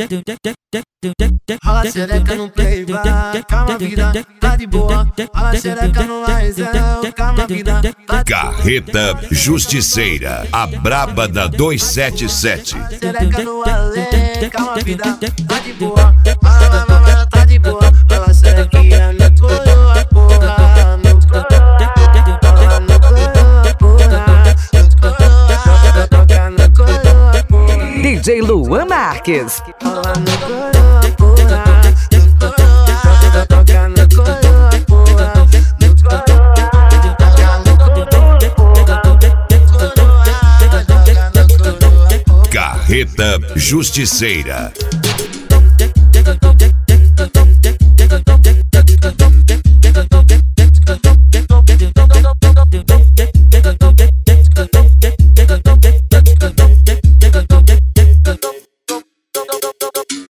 Rola xereca no playback, calma vida, tá de boa. Rola xereca no aizão, calma vida, tá de boa. Carreta Justiceira, a braba da 277. Xereca no além, calma vida, tá de boa. Rola, tá de boa. Rola xerequinha no coroa, porra, no coroa, no coroa, porra, toca no coroa, porra. DJ Luan Marques. Rola no coroa, porra, toca no coroa, porra, no coroa, toca no coroa, Carreta Justiceira. porra.